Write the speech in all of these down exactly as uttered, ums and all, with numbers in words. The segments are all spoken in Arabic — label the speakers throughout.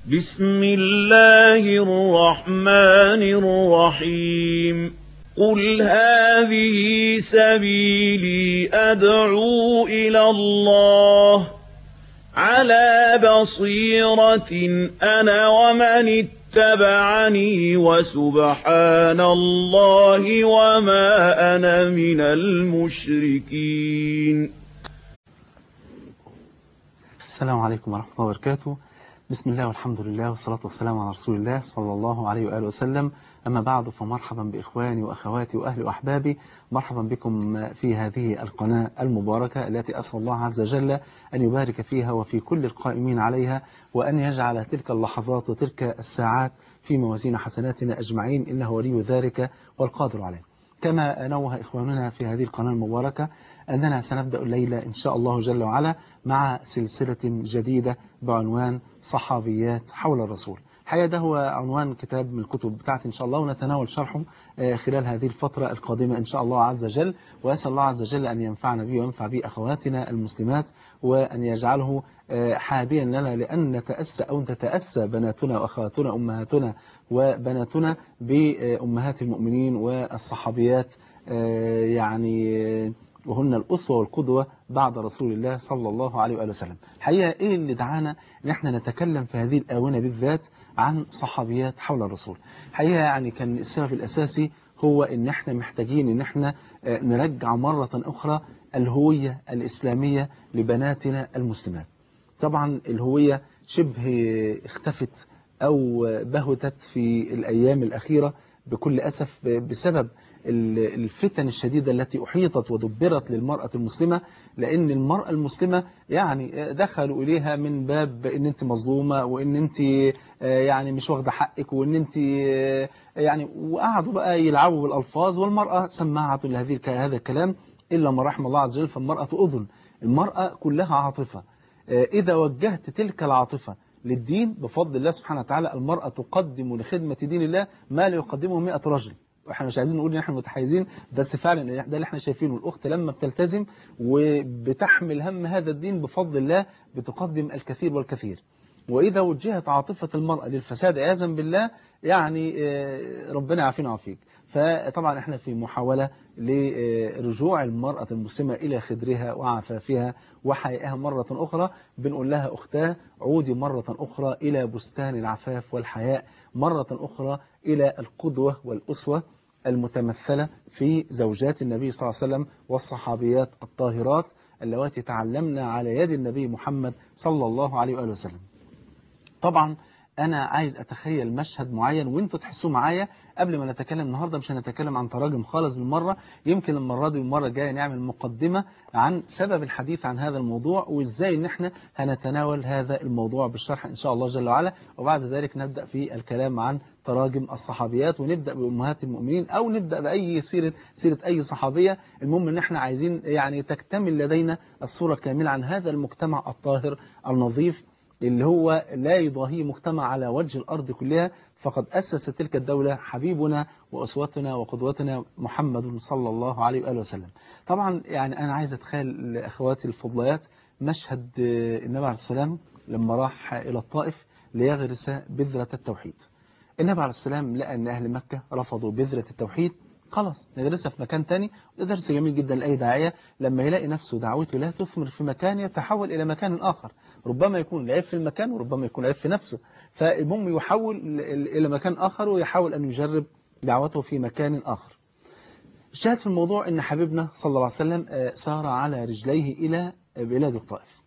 Speaker 1: بسم الله الرحمن الرحيم قل هذه سبيلي أدعو إلى الله على بصيرة أنا ومن اتبعني وسبحان الله وما أنا من المشركين.
Speaker 2: السلام عليكم ورحمة الله وبركاته. بسم الله والحمد لله والصلاة والسلام على رسول الله صلى الله عليه وآله وسلم. أما بعد، فمرحبا بإخواني وأخواتي وأهلي وأحبابي، مرحبا بكم في هذه القناة المباركة التي أسأل الله عز وجل أن يبارك فيها وفي كل القائمين عليها، وأن يجعل تلك اللحظات وتلك الساعات في موازين حسناتنا أجمعين، إنه ولي ذلك والقادر عليه. كما نوه إخواننا في هذه القناة المباركة أننا سنبدأ الليلة إن شاء الله جل وعلا مع سلسلة جديدة بعنوان صحابيات حول الرسول. الحقيقة ده هو عنوان كتاب من الكتب بتاعتي إن شاء الله، ونتناول شرحه خلال هذه الفترة القادمة إن شاء الله عز وجل، وأسأل الله عز وجل أن ينفعنا به وينفع به أخواتنا المسلمات، وأن يجعله حاديا لنا لأن نتأسى أو تتأسى بناتنا وأخواتنا أمهاتنا وبناتنا بأمهات المؤمنين والصحابيات، يعني وهن الأسوة والقدوة بعد رسول الله صلى الله عليه وآله وسلم. الحقيقة إيه اللي دعانا إن احنا نتكلم في هذه الآونة بالذات عن صحابيات حول الرسول؟ الحقيقة يعني كان السبب الأساسي هو إن احنا محتاجين إن احنا نرجع مرة أخرى الهوية الإسلامية لبناتنا المسلمات. طبعا الهوية شبه اختفت أو بهتت في الأيام الأخيرة بكل أسف بسبب الفتن الشديدة التي أحيطت ودبرت للمرأة المسلمة، لأن المرأة المسلمة يعني دخلوا إليها من باب إن أنت مظلومة، وإن أنت يعني مش واخدة حقك، وإن أنت يعني، وقعدوا بقى يلعبوا بالألفاظ، والمرأة سماعة لهذه هذا الكلام إلا ما رحم الله عز وجل. فالمرأة أذن، المرأة كلها عاطفة. إذا وجهت تلك العاطفة للدين بفضل الله سبحانه وتعالى، المرأة تقدم لخدمة دين الله ما لا يقدمه مئة رجل. واحنا مش عايزين نقول ان احنا متحيزين، بس فعلا ده اللي احنا شايفينه. الاخت لما بتلتزم وبتحمل هم هذا الدين بفضل الله بتقدم الكثير والكثير. واذا وجهت عاطفة المرأة للفساد عياذا بالله، يعني ربنا يعافينا ويعافيك. فطبعا احنا في محاولة لرجوع المرأة المسلمة الى خدرها وعفافها وحيائها مرة اخرى، بنقول لها اختاه عودي مرة اخرى الى بستان العفاف والحياء، مرة اخرى الى القدوة والاسوة المتمثلة في زوجات النبي صلى الله عليه وسلم والصحابيات الطاهرات اللواتي تعلمنا على يد النبي محمد صلى الله عليه وآله وسلم. طبعا أنا عايز أتخيل مشهد معين وانتوا تحسوا معايا قبل ما نتكلم. النهاردة مش هنتكلم عن تراجم خالص بالمرة، يمكن المرة دي والمرة الجاية نعمل مقدمة عن سبب الحديث عن هذا الموضوع، وإزاي إن احنا هنتناول هذا الموضوع بالشرح إن شاء الله جل وعلا. وبعد ذلك نبدأ في الكلام عن تراجم الصحابيات، ونبدأ بأمهات المؤمنين أو نبدأ بأي سيرة سيرة أي صحابية. المهم إن احنا عايزين يعني تكتمل لدينا الصورة كاملة عن هذا المجتمع الطاهر النظيف اللي هو لا يضاهيه مجتمع على وجه الأرض كلها. فقد أسس تلك الدولة حبيبنا وأسوتنا وقدوتنا محمد صلى الله عليه وآله وسلم. طبعا يعني أنا عايز أتخيل لأخواتي الفضليات مشهد النبي عليه السلام لما راح إلى الطائف ليغرس بذرة التوحيد. النبي عليه السلام لقى أن أهل مكة رفضوا بذرة التوحيد، خلاص ندرسها في مكان تاني. ده درس جميل جدا لأي داعية لما يلاقي نفسه دعوته لا تثمر في مكان يتحول إلى مكان آخر. ربما يكون العيب في المكان وربما يكون العيب في نفسه، فالمهم يحول إلى مكان آخر ويحاول أن يجرب دعوته في مكان آخر. الشاهد في الموضوع أن حبيبنا صلى الله عليه وسلم سار على رجليه إلى بلاد الطائف.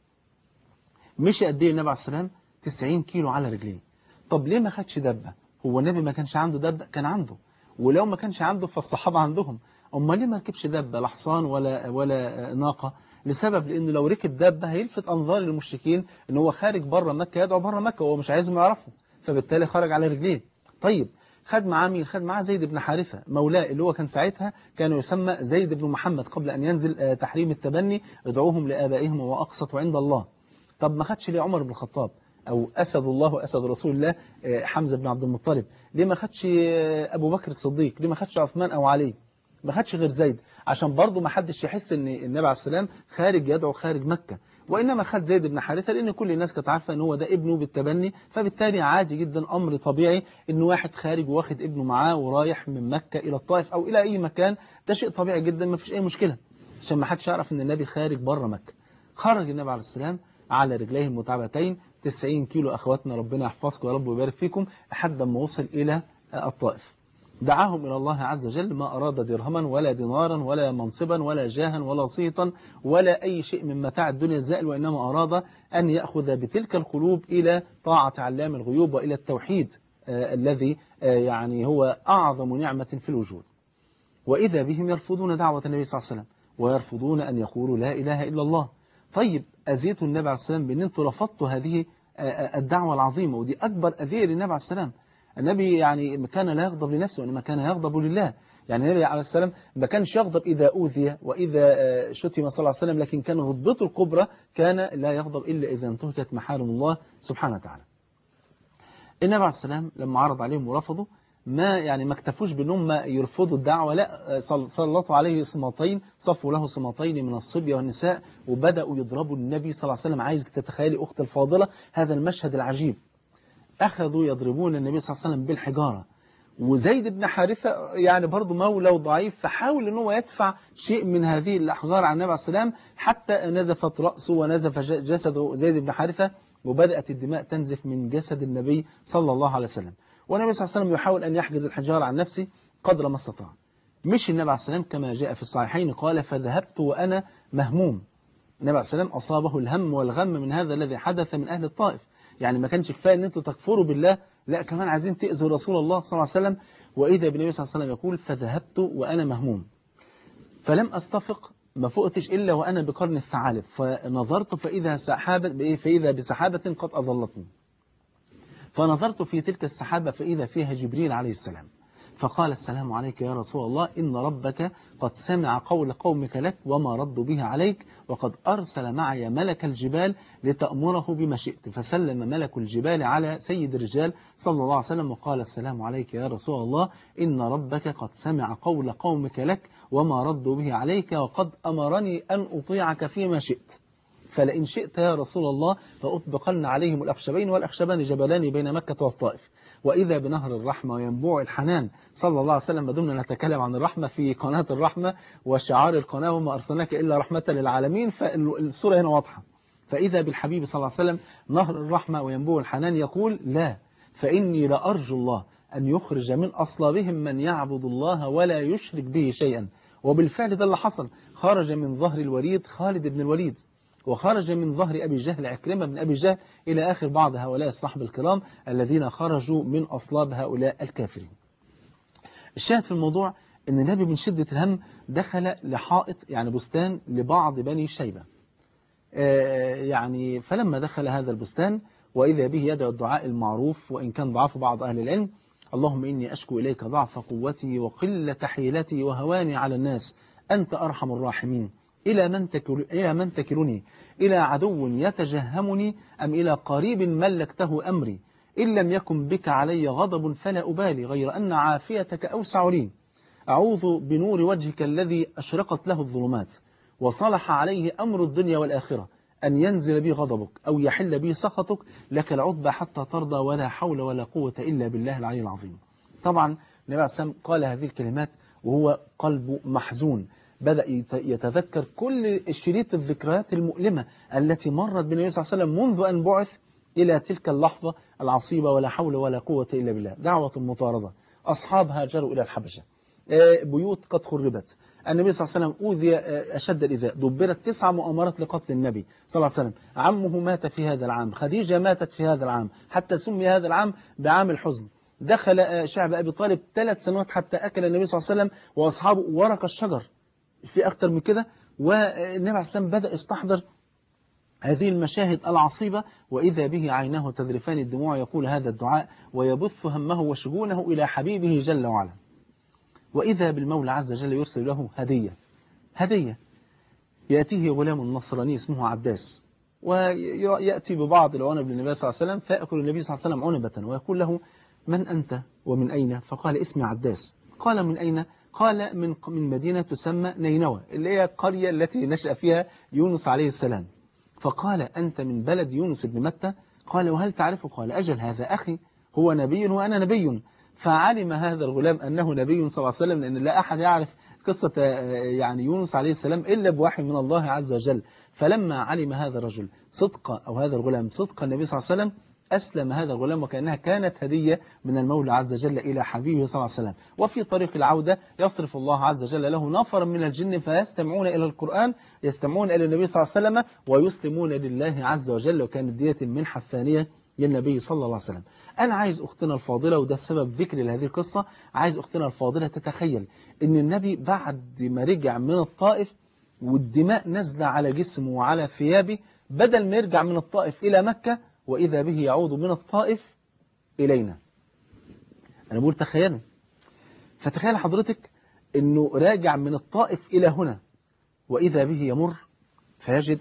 Speaker 2: مشي قد ايه النبي عليه السلام؟ تسعين كيلو على رجليه. طب ليه ما خدش دبة؟ هو النبي ما كانش عنده دبة؟ كان عنده. ولو ما كانش عنده فالصحابة عندهم. أما ليه ما ركبش دبة لا حصان ولا ولا ناقة؟ لسبب، لأنه لو ركب دبة هيلفت أنظار المشركين إن هو خارج بره مكة، يدعو بره مكة وهو مش عايزهم يعرفوا، فبالتالي خرج على رجليه. طيب خد معاه مين؟ خد معاه زيد بن حارثة مولاه، اللي هو كان ساعتها كانوا يسمى زيد بن محمد قبل أن ينزل تحريم التبني، ادعوهم لآبائهم وأقسطوا عند الله. طب ما خدش ليه عمر بن الخطاب أو أسد الله وأسد رسول الله حمزة بن عبد المطلب؟ ليه ما خدش أبو بكر الصديق؟ ليه ما خدش عثمان أو علي؟ ما خدش غير زيد، عشان برضه ما حدش يحس ان النبي عليه السلام خارج يدعو خارج مكة. وإنما خد زيد بن حارثة لأن كل الناس كانت عارفة أن هو ده ابنه بالتبني، فبالتالي عادي جدا أمر طبيعي أن واحد خارج واخد ابنه معاه ورايح من مكة إلى الطائف أو إلى أي مكان، ده شيء طبيعي جدا ما فيش أي مشكلة، عشان ما حدش يعرف أن النبي خارج بره مكة. خرج النبي عليه السلام على رجليه المتعبتين تسعين كيلو، أخواتنا ربنا يحفظكم يا رب ويبارك فيكم، لحد ما وصل إلى الطائف. دعاهم إلى الله عز وجل، ما أراد درهما ولا دينارا ولا منصبا ولا جاها ولا صيتا ولا أي شيء من متاع الدنيا الزائل، وإنما أراد أن يأخذ بتلك القلوب إلى طاعة علام الغيوب وإلى التوحيد آه الذي آه يعني هو أعظم نعمة في الوجود. وإذا بهم يرفضون دعوة النبي صلى الله عليه وسلم ويرفضون أن يقولوا لا إله إلا الله. طيب أذيتوا النبي عليه السلام بأن أنتم رفضتوا هذه آه الدعوة العظيمة، ودي أكبر أذية للنبي عليه السلام. النبي يعني كان لا يغضب لنفسه وإنما كان يغضب لله. يعني النبي عليه السلام ما كانش يغضب إذا أوذي وإذا شتم صلى الله عليه وسلم، لكن كان غضبته الكبرى كان لا يغضب إلا إذا انتهكت محارم الله سبحانه وتعالى. النبي عليه السلام لما عرض عليهم ورفضوا، ما يعني ما اكتفوش بأنهم يرفضوا الدعوة، لا سلطوا عليه صماتين، صفوا له صماتين من الصبية والنساء وبدأوا يضربوا النبي صلى الله عليه وسلم. عايزك تتخيلي أخت الفاضلة هذا المشهد العجيب، أخذوا يضربون النبي صلى الله عليه وسلم بالحجارة. وزيد بن حارثة يعني برضه مولى وضعيف، فحاول ان هو يدفع شيء من هذه الأحجار عن النبي عليه السلام، حتى نزفت رأسه ونزف جسد زيد بن حارثة، وبدأت الدماء تنزف من جسد النبي صلى الله عليه وسلم. والنبي صلى الله عليه وسلم يحاول أن يحجز الحجارة عن نفسه قدر ما استطاع. مش النبي عليه السلام كما جاء في الصحيحين قال فذهبت وأنا مهموم. النبي عليه السلام أصابه الهم والغم من هذا الذي حدث من أهل الطائف، يعني ما كانش كفاية ان انتوا تكفروا بالله، لا كمان عايزين تأذوا رسول الله صلى الله عليه وسلم. وإذا بالنبي صلى الله عليه وسلم يقول فذهبت وأنا مهموم فلم أستفق، ما فقتش إلا وأنا بقرن الثعالب، فنظرت فإذا سحابة فإذا بسحابة قد أظلتني، فنظرت في تلك السحابة فإذا فيها جبريل عليه السلام، فقال السلام عليك يا رسول الله، إن ربك قد سمع قول قومك لك وما ردوا به عليك، وقد أرسل معي ملك الجبال لتأمره بما شئت. فسلم ملك الجبال على سيد الرجال صلى الله عليه وسلم وقال السلام عليك يا رسول الله، إن ربك قد سمع قول قومك لك وما ردوا به عليك، وقد أمرني أن أطيعك فيما شئت، فلئن شئت يا رسول الله فأطبقن عليهم الأخشبين، والأخشبان جبلان بين مكة والطائف. وإذا بنهر الرحمة وينبوع الحنان صلى الله عليه وسلم. ما دمنا نتكلم عن الرحمة في قناة الرحمة وشعار القناة وما أرسلناك إلا رحمة للعالمين، فالسورة هنا واضحة. فإذا بالحبيب صلى الله عليه وسلم نهر الرحمة وينبوع الحنان يقول لا، فإني لأرجو الله أن يخرج من أصلابهم من يعبد الله ولا يشرك به شيئا. وبالفعل ده اللي حصل، خرج من ظهر الوليد خالد بن الوليد، وخرج من ظهر أبي جهل عكرمة بن أبي جهل، إلى آخر بعض هؤلاء الصحب الكرام الذين خرجوا من أصلاب هؤلاء الكافرين. الشاهد في الموضوع أن النبي من شدة الهم دخل لحائط يعني بستان لبعض بني شيبة، يعني فلما دخل هذا البستان وإذا به يدعو الدعاء المعروف وإن كان ضعف بعض أهل العلم، اللهم إني أشكو إليك ضعف قوتي وقلة حيلتي وهواني على الناس، أنت أرحم الراحمين، إلى من تكل إلى من تكلني، إلى عدو يتجهمني أم إلى قريب ملكته أمري، إن لم يكن بك علي غضب فلا أبالي غير أن عافيتك أوسع لي، أعوذ بنور وجهك الذي أشرقت له الظلمات وصلح عليه أمر الدنيا والآخرة أن ينزل بي غضبك أو يحل بي سخطك، لك العتبى حتى ترضى ولا حول ولا قوة إلا بالله العلي العظيم. طبعا النبي عليه السلام قال هذه الكلمات وهو قلبه محزون، بدأ يتذكر كل شريط الذكريات المؤلمة التي مرت بالنبي صلى الله عليه وسلم منذ أن بعث إلى تلك اللحظة العصيبة، ولا حول ولا قوة إلا بالله. دعوة المطاردة، أصحاب هاجروا إلى الحبشة، بيوت قد خربت، النبي صلى الله عليه وسلم أوذي أشد الإيذاء، دبرت تسع مؤامرات لقتل النبي صلى الله عليه وسلم، عمه مات في هذا العام، خديجة ماتت في هذا العام، حتى سمي هذا العام بعام الحزن. دخل شعب أبي طالب ثلاث سنوات حتى أكل النبي صلى الله عليه وسلم وأصحابه ورق الشجر، في أكثر من كده. والنبي عليه السلام بدأ يستحضر هذه المشاهد العصيبة، وإذا به عيناه تذرفان الدموع، يقول هذا الدعاء ويبث همه وشجونه إلى حبيبه جل وعلا. وإذا بالمولى عز وجل يرسل له هدية هدية يأتيه غلام نصراني اسمه عباس، ويأتي ببعض العنب للنبي صلى الله عليه وسلم، فيأكل النبي صلى الله عليه وسلم عنبة ويقول له من أنت ومن أين؟ فقال اسمي عباس. قال من أين؟ قال من من مدينة تسمى نينوى، اللي هي القرية التي نشأ فيها يونس عليه السلام. فقال أنت من بلد يونس بن متى؟ قال وهل تعرفه؟ قال أجل هذا أخي هو نبي وأنا نبي. فعلم هذا الغلام أنه نبي صلى الله عليه وسلم، لأن لا أحد يعرف قصة يعني يونس عليه السلام إلا بوحي من الله عز وجل. فلما علم هذا الرجل صدق أو هذا الغلام صدق النبي صلى الله عليه وسلم أسلم هذا الغلام، وكأنها كانت هدية من المولى عز وجل إلى حبيبه صلى الله عليه وسلم. وفي طريق العودة يصرف الله عز وجل له نفرا من الجن فيستمعون إلى القرآن، يستمعون إلى النبي صلى الله عليه وسلم ويسلمون لله عز وجل، وكانت دية المنحة الثانية للنبي صلى الله عليه وسلم. أنا عايز أختنا الفاضلة، وده السبب ذكري لهذه القصة، عايز أختنا الفاضلة تتخيل إن النبي بعد ما رجع من الطائف والدماء نزل على جسمه وعلى ثيابه، بدل ما يرجع من الطائف إلى مكة وإذا به يعود من الطائف إلينا. أنا بقول تخيلوا، فتخيل حضرتك أنه راجع من الطائف إلى هنا وإذا به يمر فيجد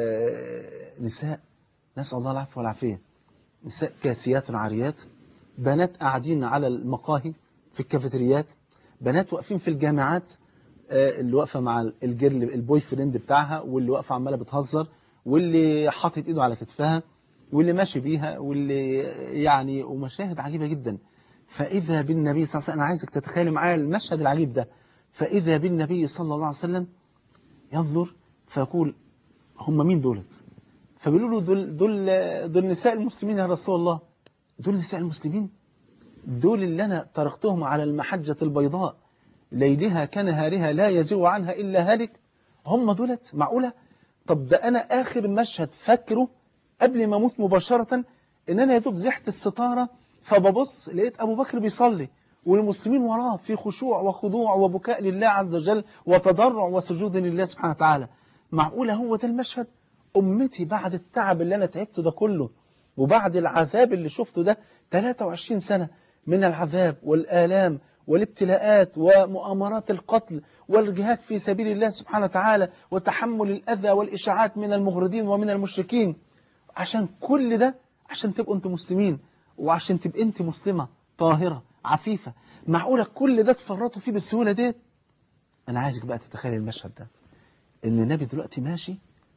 Speaker 2: نساء، نسأل الله العفو والعافية، نساء كاسيات عاريات، بنات قاعدين على المقاهي في الكافيتريات، بنات واقفين في الجامعات، اللي واقفة مع الجيرل البوي فريند بتاعها، واللي واقفة عمالة بتهزر، واللي حاطط ايده على كتفها، واللي ماشي بيها، واللي يعني ومشاهد عجيبة جدا. فإذا بالنبي صلى الله عليه وسلم، أنا عايزك تتخيل معايا المشهد العجيب ده، فإذا بالنبي صلى الله عليه وسلم ينظر فيقول هم مين دولت؟ فبيقولوا له دول, دول, دول نساء المسلمين يا رسول الله. دول نساء المسلمين؟ دول اللي أنا تركتهم على المحجة البيضاء ليلها كنهارها لا يزيغ عنها إلا هالك؟ هم دولت؟ معقولة؟ طب ده أنا آخر مشهد فاكره قبل ما أموت مباشرة إن أنا يدوب زحت الستارة فببص لقيت أبو بكر بيصلي والمسلمين وراه في خشوع وخضوع وبكاء لله عز وجل وتضرع وسجود لله سبحانه وتعالى. معقولة هو ده المشهد؟ أمتي بعد التعب اللي أنا تعبته ده كله وبعد العذاب اللي شفته ده ثلاثة وعشرين سنة من العذاب والآلام والابتلاءات ومؤامرات القتل والجهاد في سبيل الله سبحانه وتعالى وتحمل الأذى والإشاعات من المغردين ومن المشركين، عشان كل ده عشان تبقوا أنتم مسلمين وعشان تبقى أنت مسلمة طاهرة عفيفة. معقولة كل ده تفرطوا فيه بالسهولة ديت؟ أنا عايزك بقى تتخيل المشهد ده، إن النبي دلوقتي ماشي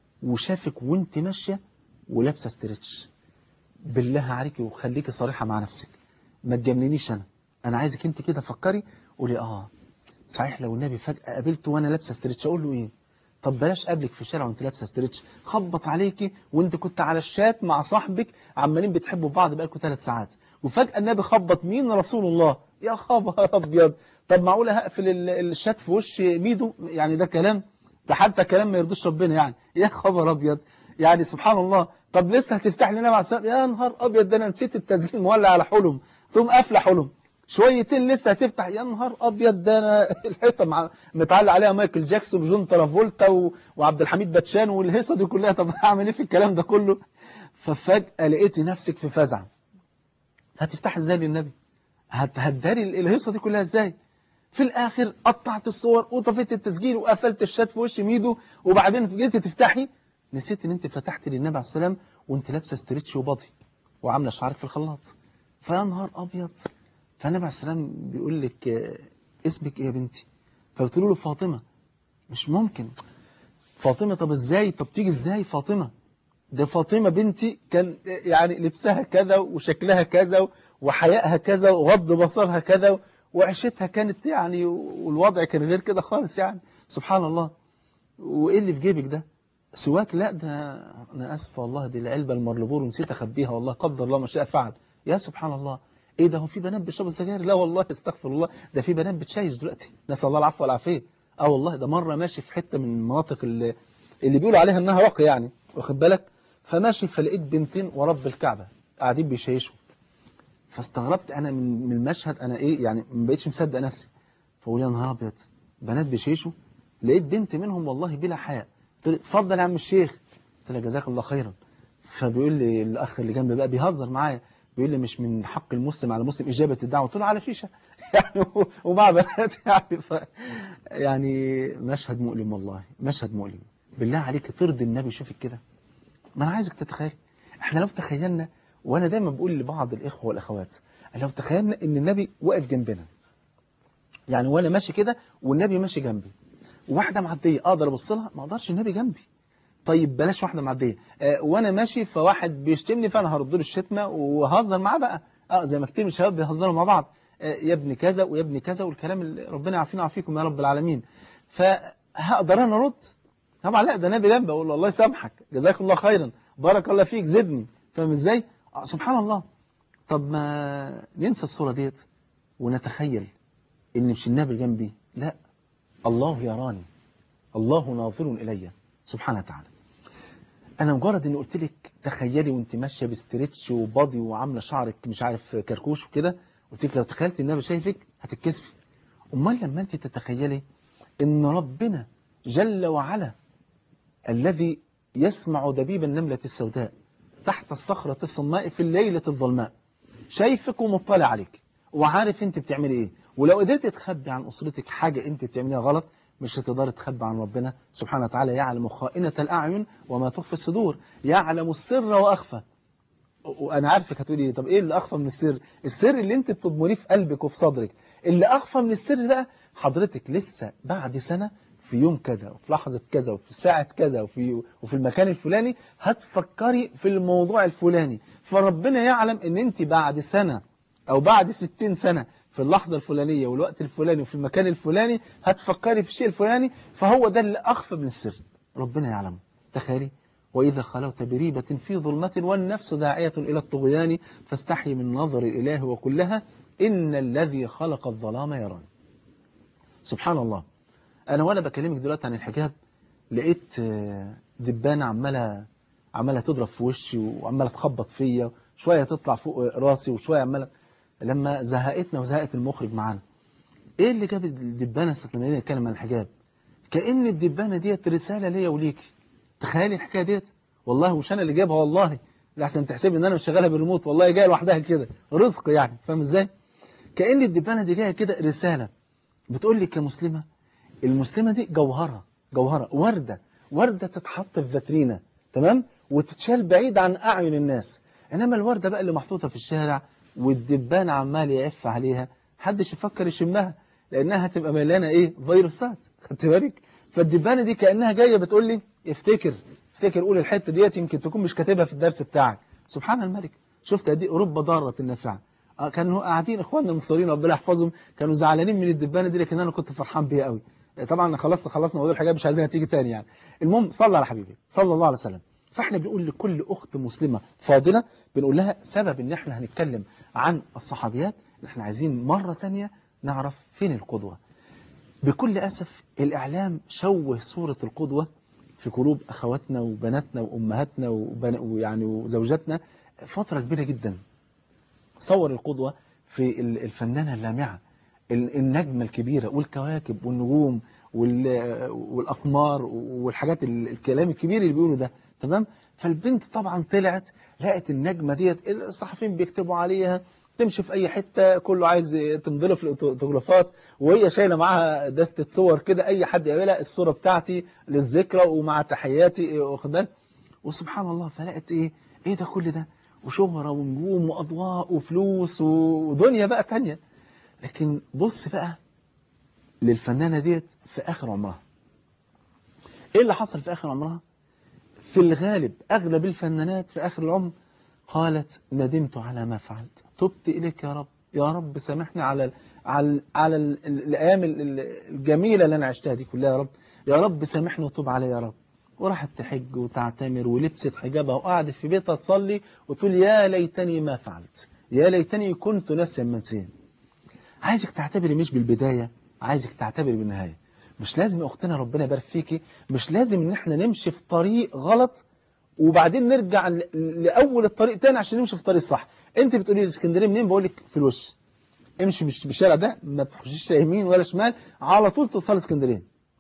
Speaker 2: وشافك وانت ماشية ولابسة ستريتش. بالله عليكي وخليكي صريحة مع نفسك، ما تجاملنيش أنا أنا عايزك أنت كده فكري قولي آه صحيح لو النبي فجأة قابلته وأنا لابسة ستريتش أقول له إيه؟ طب بلاش قابلك في الشارع وانت لابسة ستريتش، خبط عليكي وانت كنت على الشات مع صاحبك عمالين بتحبوا بعض بقالكم ثلاث ساعات وفجأة النبي خبط مين؟ رسول الله. يا خبر أبيض، طب معقولة هقفل الشات في وش ميدو؟ يعني ده كلام؟ ده حتى كلام ما يرضيش ربنا يعني. يا خبر أبيض، يعني سبحان الله. طب لسه هتفتح لنا مع السلام؟ يا نهار أبيض، ده أنا نسيت التسجيل مولع على حلم، تقوم قافله حلم شويتين لسه هتفتح، يا نهار أبيض، ده أنا الحيطة مع... متعلق عليها مايكل جاكسون وجون ترافولتا و... وعبد الحميد باتشان والهيصة دي كلها. طب هعمل إيه في الكلام ده كله؟ ففجأة لقيت نفسك في فزع، هتفتح إزاي للنبي؟ هت... هتداري الهيصة دي كلها إزاي؟ في الآخر قطعت الصور وطفيت التسجيل وقفلت الشات في وش ميدو، وبعدين جيت تفتحي نسيت ان انت فتحت للنبي عليه السلام وانت لابسه ستريتش وباضي وعامله شعرك في الخلاط. فيا نهار ابيض. فالنبي عليه السلام بيقول لك اسمك ايه يا بنتي؟ فبتقول له فاطمه. مش ممكن فاطمه، طب ازاي؟ طب تيجي ازاي فاطمه؟ ده فاطمه بنتي كان يعني لبسها كذا وشكلها كذا وحيائها كذا وغض بصرها كذا وعيشتها كانت يعني، والوضع كان غير كده خالص يعني. سبحان الله. وايه اللي في جيبك ده؟ سواك؟ لا ده انا اسف والله، دي العلبه المرلبور ونسيت اخبيها والله، قدر الله ما شاء فعل. يا سبحان الله، ايه ده؟ هو في بنات بتشرب السجاير؟ لا والله استغفر الله، ده في بنات بتشيش دلوقتي، نسال الله العفو والعافيه. اه والله، ده مره ماشي في حته من المناطق اللي اللي بيقولوا عليها انها راقيه يعني، واخد بالك، فماشي فلقيت بنتين ورب الكعبه قاعدين بيشيشوا. فاستغربت انا من من المشهد، انا ايه يعني ما بقتش مصدق نفسي. فقول يا نهار ابيض، بنات بيشيشوا؟ لقيت بنت منهم والله بلا حياء، اتفضل يا عم الشيخ. قلت له جزاك الله خيرا. فبيقول لي الاخ اللي جنبي بقى بيهزر معايا، بيقول لي مش من حق المسلم على المسلم اجابه الدعوه. قلت له على شيشه يعني ومع بنات يعني ف يعني مشهد مؤلم والله، مشهد مؤلم. بالله عليك ترضي النبي يشوفك كده؟ ما انا عايزك تتخيل. احنا لو تخيلنا، وانا دايما بقول لبعض الاخوه والاخوات، لو تخيلنا ان النبي واقف جنبنا يعني، وانا ماشي كده والنبي ماشي جنبي، واحده معديه اقدر ابص لها؟ ما اقدرش، النبي جنبي. طيب بلاش واحدة معدية، آه وانا ماشي فواحد بيشتمني فانا هرد له الشتمة وهزر معاه بقى، اه زي ما كتير من الشباب بيهزروا مع بعض، آه يا ابني كذا ويا ابني كذا والكلام اللي ربنا يعافينا ويعافيكم يا رب العالمين. فهقدر انا ارد؟ طبعا لا، ده نبي جنبي اقول له الله يسامحك، جزاك الله خيرا، بارك الله فيك، زدني. فاهم ازاي؟ آه سبحان الله. طب ما ننسى الصورة ديت ونتخيل ان مش النبي جنبي، لا، الله يراني، الله ناظر الي سبحانه وتعالى. انا مجرد اني قلت لك تخيلي وانت ماشيه بستريتش وبادي وعامله شعرك مش عارف كركوش وكده، قلت لك لو تخيلت النبي شايفك هتتكسفي. امال لما انت تتخيلي ان ربنا جل وعلا الذي يسمع دبيب النملة السوداء تحت الصخرة الصماء في الليلة الظلماء شايفك ومطلع عليك وعارف انت بتعملي ايه، ولو قدرت تخبي عن أسرتك حاجة انت بتعمليها غلط مش هتقدر تخبي عن ربنا سبحانه وتعالى. يعلم خائنة الأعين وما تخفي الصدور، يعلم السر وأخفى. وأنا عارفك هتقولي طب إيه اللي أخفى من السر؟ السر اللي أنت بتضمنيه في قلبك وفي صدرك. اللي أخفى من السر بقى حضرتك لسه بعد سنة في يوم كذا وفي لحظة كذا وفي ساعة كذا وفي, وفي المكان الفلاني هتفكري في الموضوع الفلاني، فربنا يعلم أن أنت بعد سنة أو بعد ستين سنة في اللحظة الفلانية والوقت الفلاني وفي المكان الفلاني هتفكري في الشيء الفلاني، فهو ده اللي أخفى من السر، ربنا يعلم. تخيلي وإذا خلوت بريبة في ظلمة والنفس داعية إلى الطغيان فاستحي من نظر الإله وكلها إن الذي خلق الظلام يراني. سبحان الله. أنا وأنا بكلمك دلوقتي عن الحجاب لقيت دبانة عمالة عمالة تضرب في وشي وعمالة تخبط فيا، شوية تطلع فوق راسي وشوية عمالة، لما زهقتنا وزهقت المخرج معانا. ايه اللي جاب الدبانة لما نتكلم عن الحجاب؟ كأن الدبانة ديت رسالة ليا وليكي. تخيلي الحكاية ديت، والله مش انا اللي جايبها، والله لحسن تحسب ان انا مش شغالها بالريموت، والله جايه لوحدها كده، رزق يعني، فاهم ازاي؟ كأن الدبانة دي جايه كده رسالة بتقول لي كمسلمة، المسلمة دي جوهرة، جوهرة وردة، وردة تتحط في فاترينا تمام وتتشال بعيد عن أعين الناس. إنما الوردة بقى اللي محطوطة في الشارع والدبان عمال يعف عليها محدش يفكر يشمها لأنها هتبقى مليانة إيه؟ فيروسات. خدت بالك؟ فالدبانة دي كأنها جاية بتقول لي افتكر افتكر قول الحتة ديت يمكن تكون مش كاتبها في الدرس بتاعك. سبحان الملك. شفت قد ايه رب ضارة النافعة. كانوا قاعدين اخواننا المصريين ربنا يحفظهم كانوا زعلانين من الدبانة دي، لكن انا كنت فرحان بيها قوي. طبعا خلصنا خلصنا موضوع الحجاب مش عايزينها تيجي تاني يعني. المهم صلى على حبيبي صلى الله عليه وسلم. فاحنا بنقول لكل اخت مسلمة فاضلة بنقول لها سبب ان احنا هنتكلم عن الصحابيات ان احنا عايزين مرة تانية نعرف فين القدوة. بكل اسف الاعلام شوه صورة القدوة في قلوب اخواتنا وبناتنا وامهاتنا ويعني وزوجاتنا فترة كبيرة جدا. صور القدوة في الفنانة اللامعة النجمة الكبيرة والكواكب والنجوم والأقمار والحاجات الكلام الكبير اللي بيقولوا ده تمام. فالبنت طبعا طلعت لقت النجمة ديت الصحفيين بيكتبوا عليها تمشي في أي حتة كله عايز تمضله في الأوتوغرافات وهي شايلة معاها دستة صور كده أي حد يقابلها الصورة بتاعتي للذكرى ومع تحياتي واخد بالك. وسبحان الله فلقت إيه إيه ده كل ده وشهرة ونجوم وأضواء وفلوس ودنيا بقى تانية. لكن بص بقى للفنانة ديت في آخر عمرها. إيه اللي حصل في آخر عمرها؟ في الغالب أغلب الفنانات في آخر العمر قالت ندمت على ما فعلت، تبت إليك يا رب، يا رب سامحني على على على الأيام الجميلة اللي أنا عشتها دي كلها، يا رب يا رب سامحني وتوب علي يا رب. وراحت تحج وتعتمر ولبست حجابها وقعدت في بيتها تصلي وتقول يا ليتني ما فعلت، يا ليتني كنت ناسيا منسيا. عايزك تعتبري مش بالبداية، عايزك تعتبري بالنهاية. مش لازم يا أختنا ربنا يبارك فيكي، مش لازم ان احنا نمشي في طريق غلط وبعدين نرجع لأول الطريق تاني عشان نمشي في طريق صح. انت بتقولي لي اسكندريه منين؟ بقول لك في الوش. امشي مش بالشارع ده، ما تخشيش يمين ولا شمال، على طول توصل اسكندريه.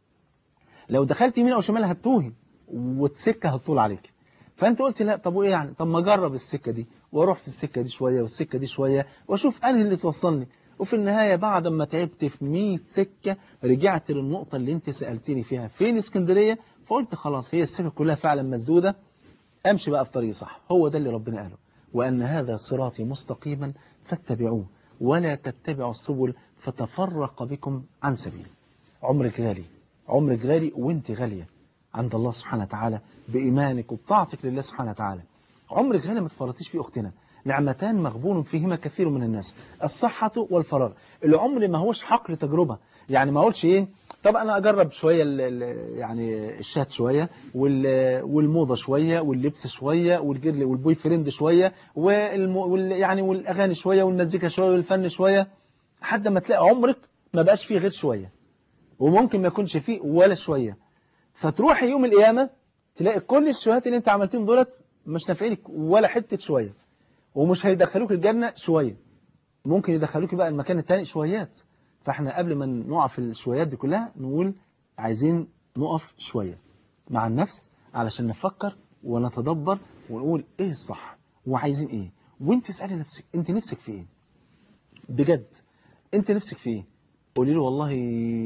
Speaker 2: لو دخلت يمين او شمال هتتوهي والسكه هتطول عليك. فانت قلت لا طب وايه يعني؟ طب ما اجرب السكه دي واروح في السكه دي شويه والسكه دي شويه واشوف انهي اللي توصلني. وفي النهايه بعد ما تعبت في مية سكه رجعت للنقطه اللي انت سالتني فيها فين اسكندريه، فقلت خلاص هي السكه كلها فعلا مسدوده، امشي بقى في طريق صح. هو ده اللي ربنا قاله وان هذا صراطي مستقيما فاتبعوه ولا تتبعوا السبل فتفرق بكم عن سبيل. عمرك غالي، عمرك غالي وانت غاليه. عند الله سبحانه وتعالى بإيمانك وبطاعتك لله سبحانه وتعالى. عمرك غالي ما تفرطيش فيه أختنا. نعمتان مغبون فيهما كثير من الناس، الصحة والفراغ. العمر ما هوش حقل تجربة، يعني ما اقولش ايه طب انا اجرب شوية ال ال يعني الشات شوية والموضة شوية واللبس شوية والجرل والبوي فريند شوية وال يعني والاغاني شوية والمزيكا شوية والفن شوية، لحد ما تلاقي عمرك ما بقاش فيه غير شوية، وممكن ما يكونش فيه ولا شوية. فتروحي يوم القيامة تلاقي كل الشويات اللي انت عملتهم دولت مش نافعينك ولا حتة شوية، ومش هيدخلوك الجنة شوية، ممكن يدخلوك بقى المكان التاني شويات. فاحنا قبل ما نقع في الشويات دي كلها نقول عايزين نقف شوية مع النفس علشان نفكر ونتدبر ونقول ايه الصح وعايزين ايه. وانت اسألي نفسك انت نفسك في ايه بجد، انت نفسك في ايه. قولي له والله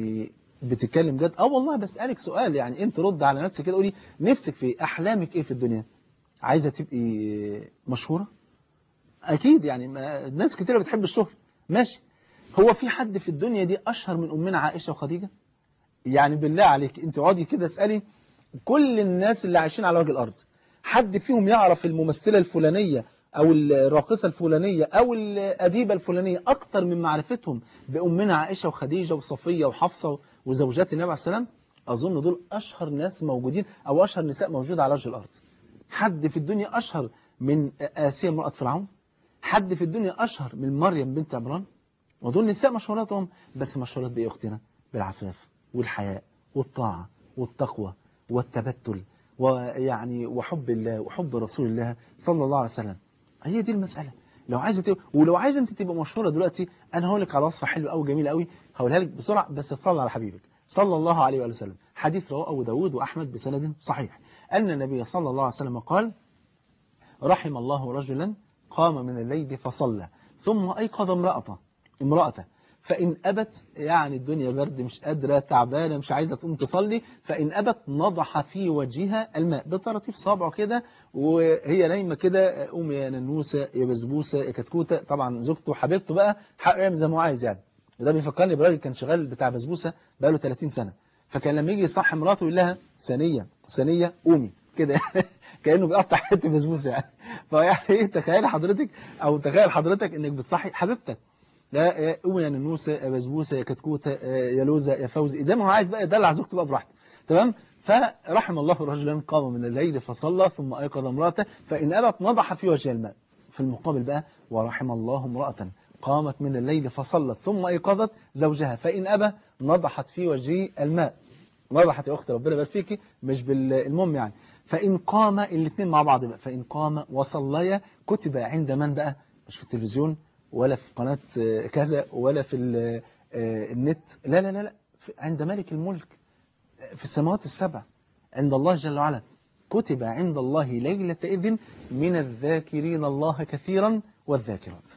Speaker 2: بتتكلم جد، اه والله بسألك سؤال، يعني انت رد على نفسك كده قولي نفسك في ايه، احلامك ايه في الدنيا. عايزة تبقي مشهورة؟ اكيد يعني ناس كتير بتحب الشهرة، ماشي. هو في حد في الدنيا دي اشهر من امنا عائشة وخديجة؟ يعني بالله عليك انت اقعدي كده اسألي كل الناس اللي عايشين على وجه الارض، حد فيهم يعرف الممثلة الفلانية او الراقصة الفلانية او الاديبة الفلانية اكتر من معرفتهم بامنا عائشة وخديجة وصفية وحفصة وزوجات النبي عليه السلام؟ اظن دول اشهر ناس موجودين او اشهر نساء موجودة على وجه الارض. حد في الدنيا اشهر من آسيا امرأة فرعون؟ حد في الدنيا اشهر من مريم بنت عمران؟ ودول نساء مشهوراتهم، بس مشهورات بايه يا اختنا؟ بالعفاف والحياء والطاعة والتقوى والتبتل ويعني وحب الله وحب رسول الله صلى الله عليه وسلم. هي دي المسألة. لو عايزه تبقى، ولو عايزه انت تبقى مشهوره دلوقتي، انا هقول لك على وصفه حلوه قوي جميله قوي هقولها لك بسرعه، بس تصلي على حبيبك صلى الله عليه وآله وسلم. حديث رواه ابو داود واحمد بسند صحيح ان النبي صلى الله عليه وسلم قال: رحم الله رجلا قام من الليل فصلى ثم ايقظ امراته امراته فإن أبت، يعني الدنيا برد مش قادرة تعبانة مش عايزة تقوم تصلي، فإن أبت نضح في وجهها الماء بطراطيف صابعه كده وهي نايمة كده، قوم يا ننوسة يا بسبوسة يا كتكوتة. طبعا زوجته وحبيبته بقى حقه يعمل زي ما هو عايز يعني. وده بيفكرني براجل كان شغال بتاع بسبوسة بقى له ثلاثين سنة، فكان لما يجي يصحي مراته يقول لها ثانية ثانية قومي كده كأنه بيقطع حتة بسبوسة يعني. فيعني ايه، تخيل حضرتك او تخيل حضرتك انك بتصحي حبيبتك، لا قومي يا ننوسه يا بسبوسه يا كتكوته يا لوزه يا فوزي، زي ما هو عايز بقى يدلع زوجته بقى براحته. تمام. فرحم الله رجلا قام من الليل فصلى ثم ايقظ امراته فان ابت نضح في وجه الماء. في المقابل بقى ورحم الله امراه قامت من الليل فصلت ثم ايقظت زوجها فان ابى نضحت في وجهه الماء. نضحت يا اختي ربنا يبارك فيكي، مش بالمهم يعني. فان قام الاثنين مع بعض بقى، فان قام وصليا كتب عند من بقى؟ مش في التلفزيون ولا في قناة كذا ولا في النت، لا لا لا لا، عند ملك الملك في السماوات السبع عند الله جل وعلا. كتب عند الله ليلة إذن من الذاكرين الله كثيرا والذاكرات.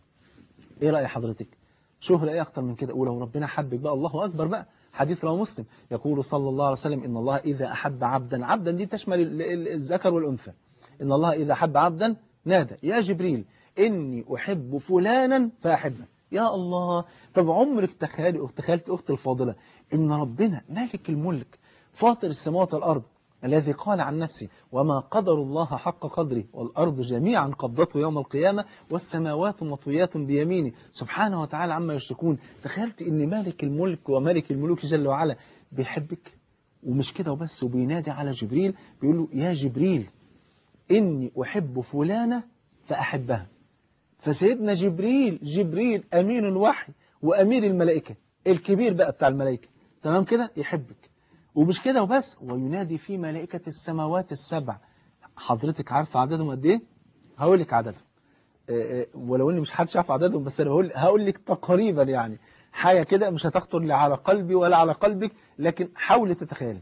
Speaker 2: ايه رأي حضرتك؟ شهرة ايه اكتر من كده؟ ولو ربنا حبك بقى الله اكبر بقى. حديث رواه مسلم يقول صلى الله عليه وسلم ان الله اذا احب عبدا، عبدا دي تشمل الذكر والانثى، ان الله اذا احب عبدا نادى يا جبريل إني أحب فلانا فأحبه. يا الله. طب عمرك تخيلي تخيلت أختي الفاضلة إن ربنا مالك الملك فاطر السماوات والأرض الذي قال عن نفسه وما قدر الله حق قدره والأرض جميعا قبضته يوم القيامة والسماوات مطويات بيمينه سبحانه وتعالى عما يشركون. تخيلت إن مالك الملك ومالك الملوك جل وعلا بيحبك، ومش كده وبس، وبينادي على جبريل بيقول له يا جبريل إني أحب فلانة فأحبها. فسيدنا جبريل جبريل أمين الوحي وأمير الملائكة الكبير بقى بتاع الملائكة، تمام كده، يحبك. ومش كده وبس، وينادي في ملائكة السماوات السبع. حضرتك عارف عددهم قد ايه؟ هقول لك عددهم، ولو اني مش حدش عارف عددهم، بس انا بقول هقول لك تقريبا يعني حاجة كده مش هتخطر لي على قلبي ولا على قلبك، لكن حاول تتخيل.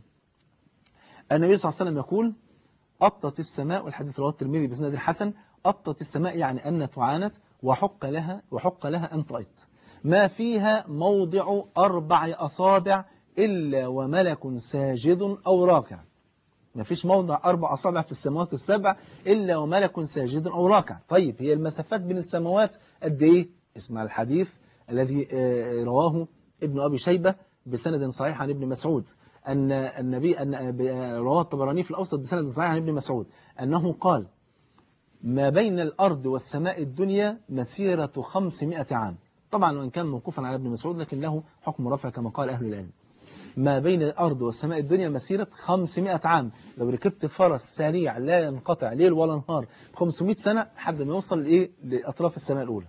Speaker 2: النبي صلى الله عليه وسلم يقول أطت السماء، والحديث رواه الترمذي بسند الحسن، أطت السماء يعني أن تعانت وحق لها وحق لها أن طئت، ما فيها موضع أربع أصابع إلا وملك ساجد أو راكع. ما فيش موضع أربع أصابع في السماوات السبع إلا وملك ساجد أو راكع. طيب هي المسافات بين السماوات قد إيه؟ اسمع الحديث الذي رواه ابن أبي شيبة بسند صحيح عن ابن مسعود أن النبي أن رواه الطبراني في الأوسط بسند صحيح عن ابن مسعود أنه قال ما بين الأرض والسماء الدنيا مسيرة خمسمائة عام. طبعا وإن كان موقوفا على ابن مسعود لكن له حكم رفع كما قال أهل العلم. ما بين الأرض والسماء الدنيا مسيرة خمسمائة عام. لو ركبت فرس سريع لا ينقطع ليل ولا نهار خمسمائة سنة لحد ما يوصل لإيه لأطراف السماء الأولى.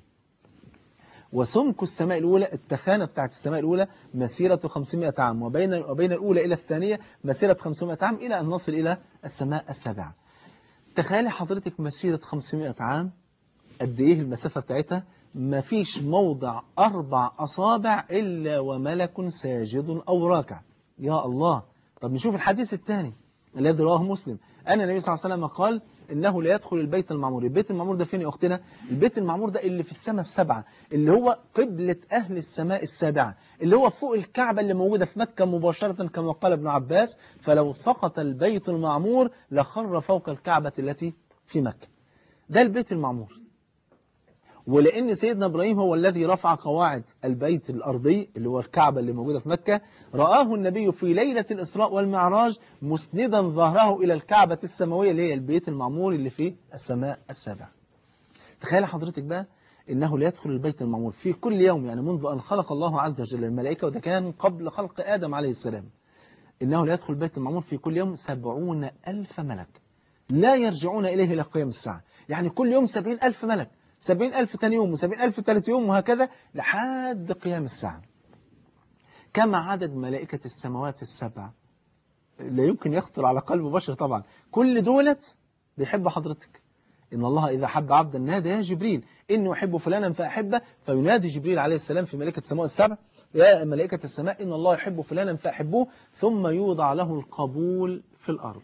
Speaker 2: وسمك السماء الأولى التخانة بتاعت السماء الأولى مسيرة خمسمائة عام، وبين وبين الأولى إلى الثانية مسيرة خمسمائة عام إلى أن نصل إلى السماء السابعة. تخيلي حضرتك مسيرة خمسمائة عام قد إيه المسافة بتاعتها؟ ما فيش موضع أربع أصابع إلا وملك ساجد أو راكع. يا الله. طب نشوف الحديث الثاني الذي رواه مسلم أن النبي صلى الله عليه وسلم قال إنه لا يدخل البيت المعمور. البيت المعمور ده فين يا أختنا؟ البيت المعمور ده اللي في السماء السبعة، اللي هو قبلة أهل السماء السابعة، اللي هو فوق الكعبة اللي موجودة في مكة مباشرة كما قال ابن عباس فلو سقط البيت المعمور لخر فوق الكعبة التي في مكة. ده البيت المعمور. ولأن سيدنا إبراهيم هو الذي رفع قواعد البيت الأرضي اللي هو الكعبة اللي موجودة في مكة، رآه النبي في ليلة الإسراء والمعراج مسندا ظهره إلى الكعبة السماوية اللي هي البيت المعمور اللي في السماء السابعة. تخيل حضرتك بقى إنه لا يدخل البيت المعمور في كل يوم، يعني منذ أن خلق الله عز وجل الملائكة، وده كان قبل خلق آدم عليه السلام، إنه لا يدخل البيت المعمور في كل يوم سبعون ألف ملك لا يرجعون إليه إلى قيام الساعة. يعني كل يوم سبعين ألف ملك، سبعين ألف تاني يوم وسبعين ألف ثالث يوم وهكذا لحد قيام الساعة. كما عدد ملائكة السماوات السبع لا يمكن يخطر على قلب بشر طبعا. كل دولت بيحب حضرتك. إن الله إذا حب عبدا نادى يا جبريل إني أحب فلانا فأحبه، فينادي جبريل عليه السلام في ملائكة السماوات السبع يا ملائكة السماء إن الله يحب فلانا فأحبوه، ثم يوضع له القبول في الأرض.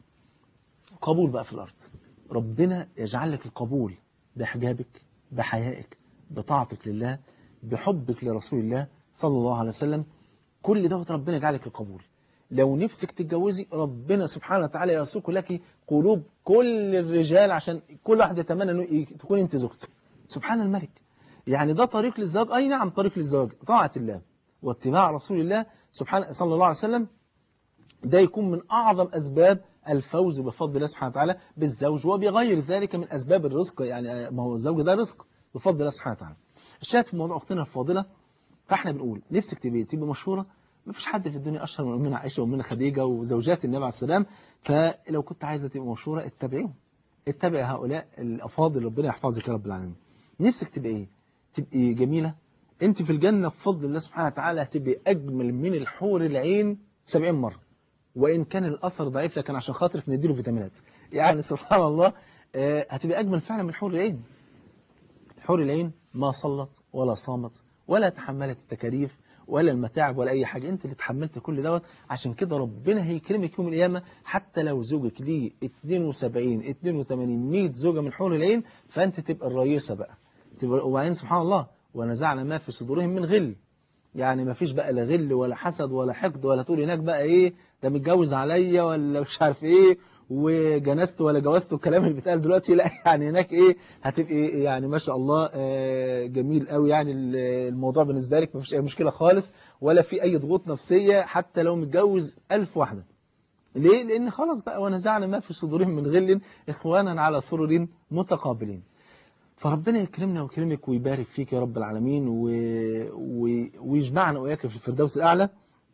Speaker 2: قبول بقى في الأرض، ربنا يجعل لك القبول بحجابك، بحيائك، بطاعتك لله، بحبك لرسول الله صلى الله عليه وسلم. كل دوت ربنا يجعلك القبول. لو نفسك تتجوزي ربنا سبحانه وتعالى يسوق لك قلوب كل الرجال عشان كل واحد يتمنى انه تكون انت زوجته. سبحان الملك. يعني ده طريق للزواج. اي نعم طريق للزواج، طاعة الله واتباع رسول الله سبحانه صلى الله عليه وسلم. ده يكون من اعظم اسباب الفوز بفضل الله سبحانه وتعالى بالزوج، وبغير ذلك من أسباب الرزق. يعني ما هو الزوج ده رزق بفضل الله سبحانه وتعالى. الشاهد في موضوع أختنا الفاضلة، فإحنا بنقول نفسك تبقى تبقى مشهورة. ما فيش حد في الدنيا أشهر من أمنا عائشة وأمنا خديجة وزوجات النبي عليه السلام. فلو كنت عايزة تبقى مشهورة اتبعيهم، اتبع هؤلاء الأفاضل ربنا يحفظك يا رب العالمين. نفسك تبقى إيه؟ تبقى جميلة. أنت في الجنة بفضل الله سبحانه وتعالى هتبقى أجمل من الحور العين سبعين مرة، وإن كان الأثر ضعيف لكن عشان خاطرك نديله فيتامينات. يعني سبحان الله هتبقى أجمل فعلا من حور العين. حور العين ما صلت ولا صامت ولا تحملت التكاليف ولا المتاعب ولا أي حاجة، أنت اللي تحملت كل دوت. عشان كده ربنا هيكرمك يوم القيامة حتى لو زوجك ليه اثنين وسبعين اثنين وثمانين مية زوجة من حور العين، فأنت تبقى الرئيسة بقى. تبقى وبعدين سبحان الله ونزعنا ما في صدورهم من غل. يعني ما فيش بقى لا غل ولا حسد ولا حقد ولا تقول هناك بقى ايه ده متجوز عليا ولا مش عارف ايه وجنست ولا جوزت والكلام اللي بيتقال دلوقتي. لا يعني هناك ايه هتبقى إيه يعني ما شاء الله جميل قوي. يعني الموضوع بالنسبه لك ما فيش اي مشكله خالص ولا في اي ضغوط نفسيه حتى لو متجوز ألف واحده. ليه؟ لان خلاص بقى ونزعنا ما في صدورهم من غل اخوانا على سرر متقابلين. فربنا يكرمنا ويكرمك ويبارك فيك يا رب العالمين و... و... ويجمعنا وإياك في الفردوس الأعلى.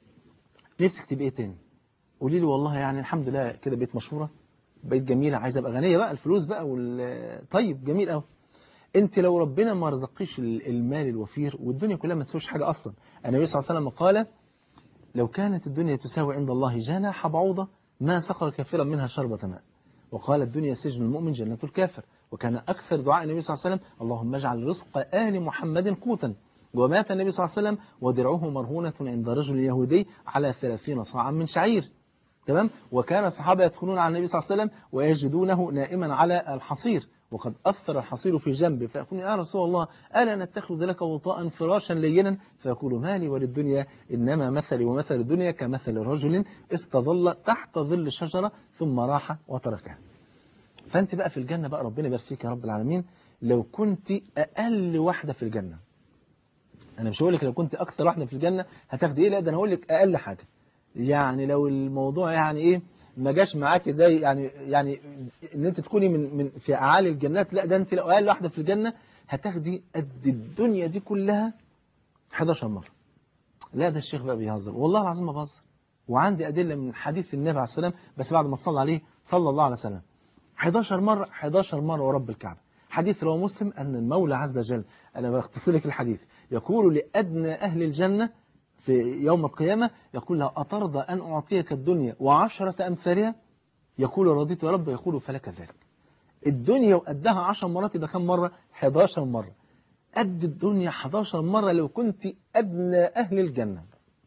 Speaker 2: نفسك تبقى إيه تاني؟ قولي لي والله يعني الحمد لله كده بقيت مشهورة، بقيت جميلة، عايزة أبقى غنية بقى، الفلوس بقى وال... طيب جميل قوي. أنت لو ربنا ما رزقيش المال الوفير والدنيا كلها ما تسويش حاجة أصلا. النبي صلى الله عليه وسلم قال لو كانت الدنيا تساوي عند الله جناح بعوضة ما سقى كافرا منها شربة ماء. وقال الدنيا سجن المؤمن جنة الكافر. وكان أكثر دعاء النبي صلى الله عليه وسلم اللهم اجعل رزق آل محمد قوتا. ومات النبي صلى الله عليه وسلم ودرعه مرهونة عند رجل يهودي على ثلاثين صاعا من شعير. تمام. وكان الصحابة يدخلون على النبي صلى الله عليه وسلم ويجدونه نائما على الحصير وقد أثر الحصير في جنبه، فيقول يا رسول الله ألا نتخذ لك وطاء فراشا لينا؟ فيقول مالي وللدنيا إنما مثلي ومثل الدنيا كمثل رجل استظل تحت ظل شجرة ثم راح وتركها. فأنت بقى في الجنة بقى ربنا يبارك فيك يا رب العالمين. لو كنت أقل واحدة في الجنة، أنا مش هقول لك لو كنت أكثر واحدة في الجنة هتاخدي إيه، لا ده أنا هقول لك أقل حاجة. يعني لو الموضوع يعني ايه ما جاش معاك زي يعني يعني ان انت تكوني من من في اعالي الجنات، لا ده انت لو اقل واحده في الجنه هتاخدي قد الدنيا دي كلها حداشر مره. لا ده الشيخ بقى بيهزر، والله العظيم ما بهزر، وعندي ادله من حديث النبي عليه السلام بس بعد ما تصلى عليه صلى الله عليه وسلم. حداشر مره، حداشر مره ورب الكعبه. حديث رواه مسلم ان المولى عز وجل، انا بختصر لك الحديث، يقول لادنى اهل الجنه في يوم القيامة، يقول له أترضى أن أعطيك الدنيا وعشرة أمثالها؟ يقول رضيت يا رب، يقول فلك ذلك. الدنيا وقدها عشر مرات يبقى كم مرة؟ حداشر مرة. قد الدنيا حداشر مرة لو كنت أدنى أهل الجنة.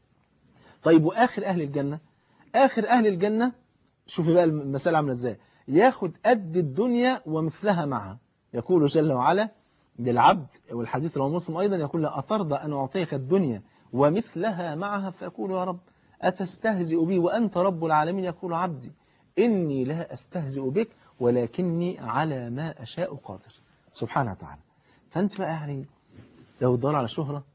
Speaker 2: طيب وآخر أهل الجنة؟ آخر أهل الجنة شوفي بقى المسألة عاملة إزاي، ياخد قد الدنيا ومثلها معها. يقول جل وعلا للعبد، والحديث رواه مسلم أيضا، يقول له أترضى أن أعطيك الدنيا ومثلها معها؟ فأقول يا رب أتستهزئ بي وأنت رب العالمين؟ يقول عبدي إني لا أستهزئ بك ولكني على ما أشاء قادر، سبحانه وتعالى. فأنت بقى يعني لو تدور على شهرة،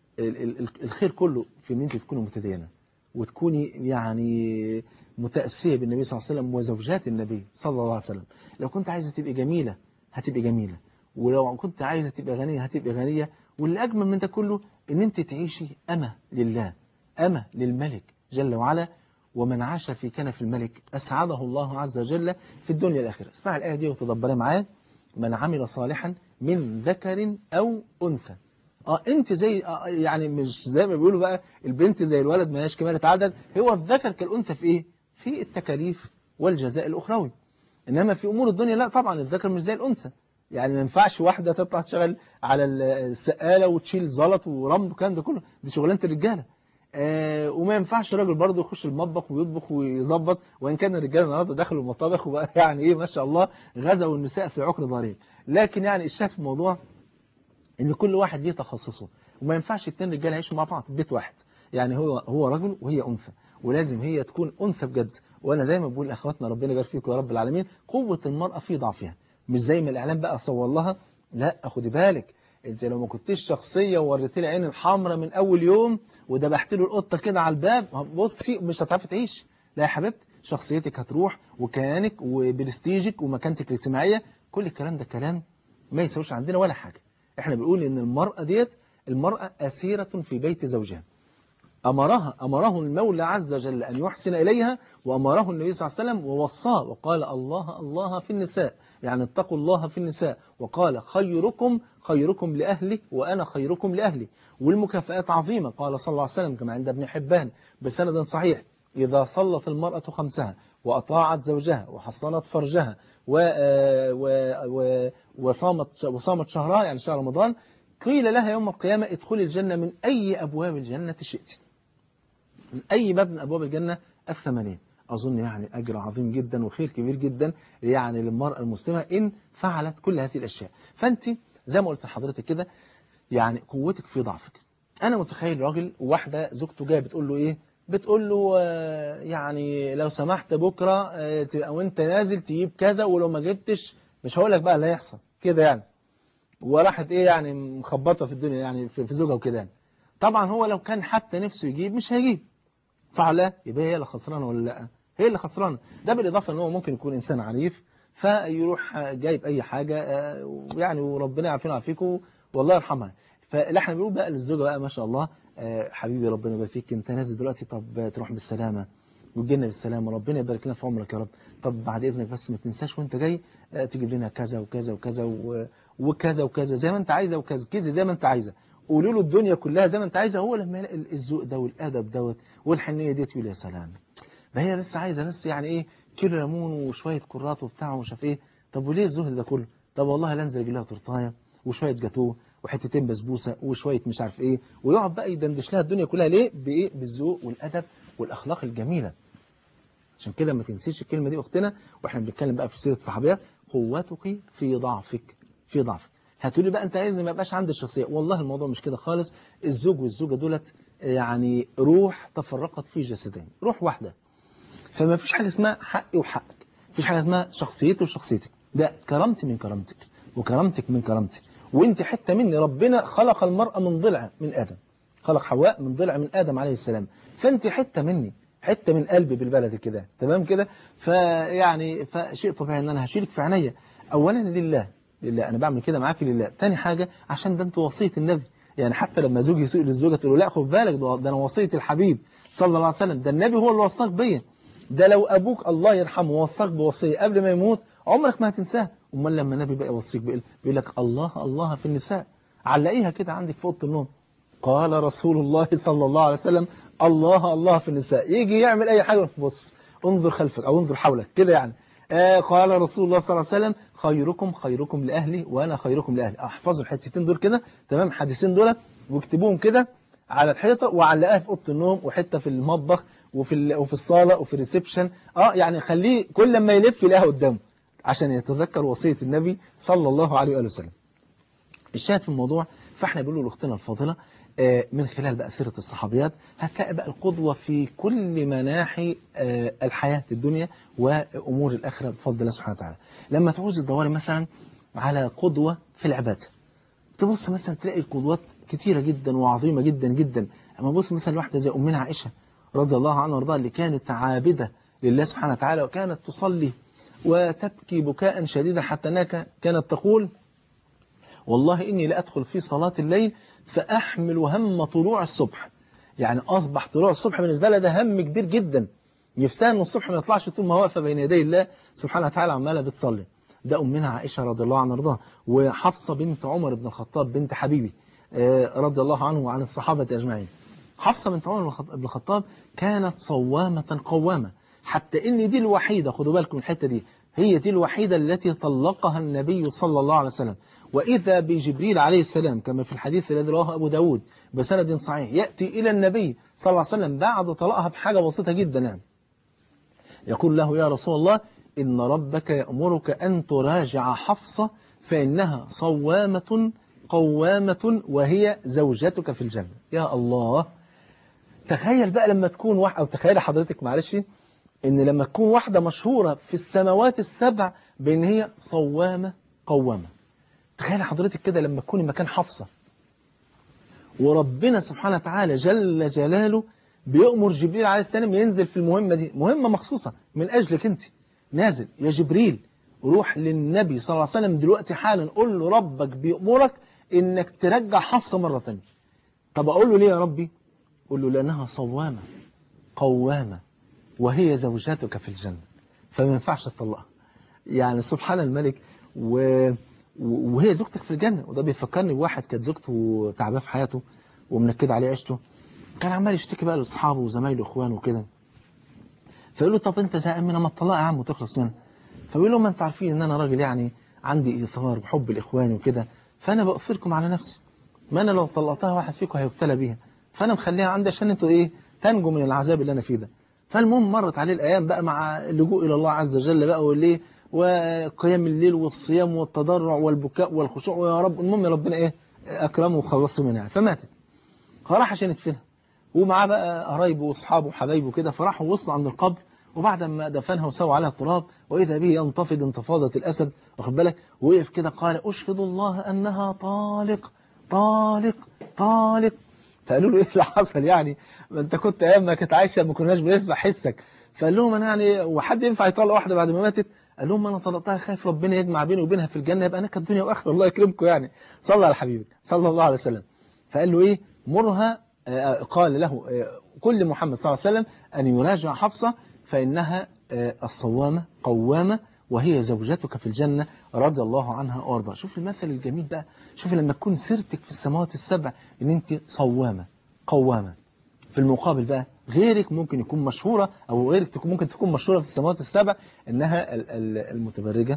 Speaker 2: الخير كله في أن أنت تكوني متدينة وتكوني يعني متأسية بالنبي صلى الله عليه وسلم وزوجات النبي صلى الله عليه وسلم. لو كنت عايزة تبقى جميلة هتبقى جميلة، ولو كنت عايزة تبقى غنية هتبقى غنية، واللي أجمل من ده كله إن أنت تعيشي أمة لله، أمة للملك جل وعلا. ومن عاش في كنف الملك أسعده الله عز وجل في الدنيا والآخرة. اسمع الآية دي وتدبري معايا. من عمل صالحا من ذكر أو أنثى. اه انت زي آه يعني مش زي ما بيقولوا بقى البنت زي الولد ما هياش كمالة عدد، هو الذكر كالأنثى في ايه؟ في التكاليف والجزاء الأخروي. إنما في أمور الدنيا لا طبعا، الذكر مش زي الأنثى. يعني ما ينفعش واحدة تطلع تشتغل على السقالة وتشيل زلط ورمل والكلام ده كله، دي شغلانة الرجالة. آه وما ينفعش راجل برضه يخش المطبخ ويطبخ ويظبط، وإن كان الرجال النهارده دخلوا المطابخ وبقى يعني إيه ما شاء الله غزوا النساء في عقر ضريب. لكن يعني الشاهد في الموضوع إن كل واحد ليه تخصصه، وما ينفعش اتنين رجال يعيشوا مع بعض في بيت واحد. يعني هو هو رجل وهي أنثى، ولازم هي تكون أنثى بجد. وأنا دايما بقول لأخواتنا ربنا يبارك فيكم يا رب العالمين، قوة المرأة في ضعفها، مش زي ما الإعلام بقى صور لها. لا خدي بالك، أنت لو ما كنتيش شخصية ووريتي لي عين الحمراء من أول يوم وذبحت له القطة كده على الباب، بصي مش هتعرفي تعيش. لا يا حبيبتي، شخصيتك هتروح وكيانك وبرستيجك ومكانتك الاجتماعية، كل الكلام ده كلام ما يسويش عندنا ولا حاجة. احنا بنقول ان المرأة ديت، المرأة أسيرة في بيت زوجها، أمرها أمره المولى عز وجل أن يحسن إليها، وأمره النبي صلى الله عليه وسلم ووصاه وقال الله الله في النساء، يعني اتقوا الله في النساء، وقال خيركم خيركم لأهلي وأنا خيركم لأهلي. والمكافآت عظيمة، قال صلى الله عليه وسلم كما عند ابن حبان بسند صحيح: إذا صلت المرأة خمسها وأطاعت زوجها وحصنت فرجها و و و وصامت وصامت شهرها يعني شهر رمضان، قيل لها يوم القيامة ادخلي الجنة من أي أبواب الجنة شئت، من أي باب من أبواب الجنة الثمانية. أظن يعني أجر عظيم جدا وخير كبير جدا يعني للمرأة المسلمة إن فعلت كل هذه الأشياء. فأنت زي ما قلت لحضرتك كده، يعني قوتك في ضعفك. أنا متخيل راجل وواحدة زوجته جاية بتقول له إيه؟ بتقول له آه يعني لو سمحت بكرة آه تبقى وأنت نازل تجيب كذا، ولو ما جبتش مش هقول لك بقى اللي هيحصل كده يعني. وراحت إيه يعني مخبطة في الدنيا يعني في زوجها وكده يعني. طبعا هو لو كان حتى نفسه يجيب مش هيجيب، صح لا؟ يبقى هي اللي خسرانه ولا لا؟ هي اللي خسرانه. ده بالاضافه ان هو ممكن يكون انسان عنيف فيروح جايب اي حاجه يعني، وربنا يعافينا ويعافيكم والله يرحمها. فلا احنا بنقول بقى للزوجه بقى ما شاء الله حبيبي ربنا يبارك فيك، انت نازل دلوقتي، طب تروح بالسلامه وتجينا بالسلامه، ربنا يبارك لنا في عمرك يا رب. طب بعد اذنك بس ما تنساش وانت جاي تجيب لنا كذا وكذا وكذا وكذا وكذا زي ما انت عايزه، وكذا كذا زي ما انت عايزه، قولوا له الدنيا كلها زي ما انت عايزه. هو لما يلاقي الذوق ده والادب دوت والحنيه ديت يقول يا سلام، ما هي بس عايزه بس يعني ايه كيلو ليمون وشويه كرات وبتاع ومش عارف ايه. طب وليه الزهد ده كله؟ طب والله لا انزل اجيب لها تورتايه وشويه جاتوه وحتتين بسبوسه وشويه مش عارف ايه، ويقعد بقى يدندش لها الدنيا كلها ليه؟ بايه؟ بالذوق والادب والاخلاق الجميله. عشان كده ما تنسيش الكلمه دي اختنا، واحنا بنتكلم بقى في سيره الصحابيات، قوتك في ضعفك، في ضعفك. هتقولي بقى انت عايزني ما يبقاش عندي الشخصيه، والله الموضوع مش كده خالص. الزوج والزوجه دولت يعني روح تفرقت في جسدين، روح واحده. فما فيش حاجه اسمها حقي وحقك، مفيش حاجه اسمها شخصيتي وشخصيتك، ده كرامتي من كرامتك وكرامتك من كرامتي، وانت حته مني. ربنا خلق المرأة من ضلع من آدم، خلق حواء من ضلع من آدم عليه السلام، فانت حته مني، حتة من قلبي بالبلد كده، تمام كده. فيعني فشيء طبيعي ان انا هشيلك في عينيا. اولا لله، لله انا بعمل كده معاك لله. تاني حاجة عشان ده انت وصية النبي، يعني حتى لما زوجي يسوق للزوجة تقول له لا خد بالك ده انا وصية الحبيب صلى الله عليه وسلم، ده النبي هو اللي وصاك بيا. ده لو ابوك الله يرحمه وصاك بوصية قبل ما يموت عمرك ما هتنساها. امال لما النبي بقى يوصيك بيقول لك الله الله في النساء، علقيها كده عندك في اوضه النوم. قال رسول الله صلى الله عليه وسلم الله الله في النساء. يجي يعمل اي حاجه بص انظر خلفك او انظر حولك كده يعني. آه قال رسول الله صلى الله عليه وسلم خيركم خيركم لاهلي وانا خيركم لاهلي. احفظوا الحتتين دول كده، تمام، الحديثين دول واكتبوهم كده على الحيطه وعلقها في اوضه النوم وحته في المطبخ وفي وفي الصاله وفي الريسبشن. اه يعني خليه كل لما يلف يلاقيها قدامه عشان يتذكر وصيه النبي صلى الله عليه واله وسلم. الشاهد في الموضوع، فاحنا بنقول لاختنا الفاضله من خلال بقى سيرة الصحابيات هتلاقي بقى القدوة في كل مناحي الحياة الدنيا وأمور الآخرة بفضل الله سبحانه وتعالى. لما تعوز تدوري مثلا على قدوة في العبادة، تبص مثلا تلاقي القدوات كتيرة جدا وعظيمة جدا جدا. أما بص مثلا واحدة زي أمنا عائشة رضي الله عنها وارضاها اللي كانت عابدة لله سبحانه وتعالى، وكانت تصلي وتبكي بكاء شديدا حتى أنها كانت تقول والله إني لأدخل في صلاة الليل فأحمل هم طلوع الصبح. يعني أصبح طلوع الصبح بالنسبة لها ده هم كبير جدا، نفسها أن الصبح ما يطلعش طول ما واقفة بين يدي الله سبحانه وتعالى عمالة بتصلي. ده أمنا عائشة رضي الله عنها وارضاها. وحفصة بنت عمر بن الخطاب بنت حبيبي رضي الله عنه وعن الصحابة أجمعين. حفصة بنت عمر بن الخطاب كانت صوامة قوامة، حتى إن دي الوحيدة، خدوا بالكم الحتة دي، هي دي الوحيدة التي طلقها النبي صلى الله عليه وسلم. وإذا بجبريل عليه السلام كما في الحديث الذي رواه أبو داود بسند صحيح يأتي إلى النبي صلى الله عليه وسلم بعد طلاقها بحاجة بسيطة جدا يعني. يقول له يا رسول الله إن ربك يأمرك أن تراجع حفصة فإنها صوامة قوامة وهي زوجتك في الجنة. يا الله، تخيل بقى لما تكون واحدة، أو تخيل حضرتك معلش إن لما تكون واحدة مشهورة في السماوات السبع بأن هي صوامة قوامة. تخيل حضرتك كده لما تكوني مكان حفصة وربنا سبحانه وتعالى جل جلاله بيأمر جبريل عليه السلام ينزل في المهمة دي، مهمة مخصوصة من أجلك أنت، نازل يا جبريل روح للنبي صلى الله عليه وسلم دلوقتي حالا قول له ربك بيأمرك إنك ترجع حفصة مرة تانية. طب أقول له ليه يا ربي؟ قول له لأنها صوامة قوامة وهي زوجاتك في الجنة، فما ينفعش تطلقها. يعني سبحان الملك، و وهي زوجتك في الجنة. وده بيفكرني بواحد كانت زوجته تعباه في حياته ومنكد عليه عيشته، كان عمال يشتكي بقى لاصحابه وزمايله واخوانه وكده، فيقول له طب انت زهقان منها ما تطلقها يا عم وتخلص منها. فبيقول له ما انتوا عارفين ان انا راجل يعني عندي ايثار وحب الاخوان وكده، فانا بأثركم على نفسي، ما انا لو طلقتها واحد فيكم هيبتلى بيها، فانا مخليها عندي عشان انتوا ايه تنجوا من العذاب اللي انا فيه ده. فالمهم مرت عليه الايام بقى مع اللجوء الى الله عز وجل بقى والايه وقيام الليل والصيام والتضرع والبكاء والخشوع ويا رب، المهم ربنا ايه اكرمه وخلصه منها فماتت. فراح عشان يدفنها ومعاه بقى قرايبه واصحابه وحبايبه كده، فراحوا وصلوا عند القبر وبعد ما دفنها وسووا عليها التراب واذا به ينتفض انتفاضة الاسد، واخد بالك، وقف كده قال اشهد الله انها طالق طالق طالق. فقالوا له ايه اللي حصل يعني؟ ما انت كنت ايام ما كانت عايشه ما كناش بنسمع حسك. فقال لهم انا يعني وحد ينفع يطلق واحده بعد ما ماتت؟ قال لهم انا طلقتها خايف ربنا يجمع بيني وبينها في الجنه يبقى انا كانت الدنيا واخره الله يكرمكم يعني. صلى على حبيبك صلى الله عليه وسلم. فقال له ايه مرها، قال له كل محمد صلى الله عليه وسلم ان يراجع حفصه فانها الصوامه قوامه وهي زوجتك في الجنة رضي الله عنها وارضاها. شوف المثل الجميل بقى، شوف لما تكون سيرتك في السماوات السبع ان انت صوامة قوامة، في المقابل بقى غيرك ممكن يكون مشهورة او غيرك تكون ممكن تكون مشهورة في السماوات السبع انها المتبرجة